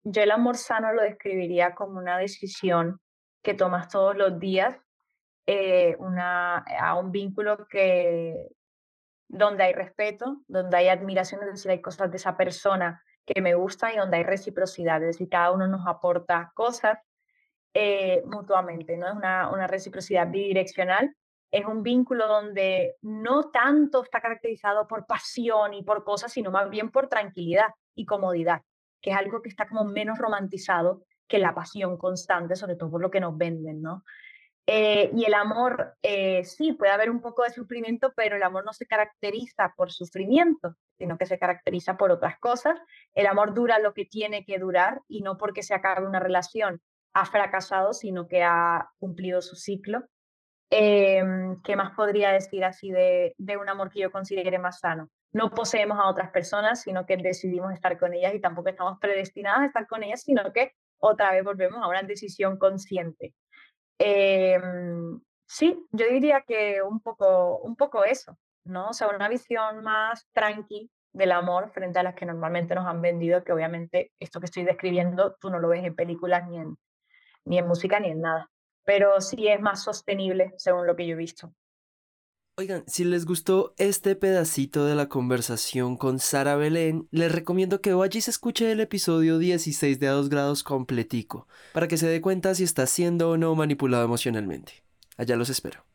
Yo el amor sano lo describiría como una decisión que tomas todos los días, a un vínculo donde hay respeto, donde hay admiración, es decir, hay cosas de esa persona que me gustan y donde hay reciprocidad, es decir, cada uno nos aporta cosas mutuamente, ¿no? Es una reciprocidad bidireccional. Es un vínculo donde no tanto está caracterizado por pasión y por cosas, sino más bien por tranquilidad y comodidad, que es algo que está como menos romantizado que la pasión constante, sobre todo por lo que nos venden, ¿no? Y el amor, sí, puede haber un poco de sufrimiento, pero el amor no se caracteriza por sufrimiento, sino que se caracteriza por otras cosas. El amor dura lo que tiene que durar y no porque se acabe una relación ha fracasado, sino que ha cumplido su ciclo. ¿Qué más podría decir así de un amor que yo considere más sano? No poseemos a otras personas, sino que decidimos estar con ellas y tampoco estamos predestinadas a estar con ellas, sino que otra vez volvemos a una decisión consciente. Sí, yo diría que un poco eso, ¿no? O sea, una visión más tranqui del amor frente a las que normalmente nos han vendido, que obviamente esto que estoy describiendo tú no lo ves en películas, ni en música, ni en nada. Pero sí es más sostenible según lo que yo he visto. Oigan, si les gustó este pedacito de la conversación con Sara Belén, les recomiendo que vaya y se escuche el episodio 16 de A 2 grados completico, para que se dé cuenta si está siendo o no manipulado emocionalmente. Allá los espero.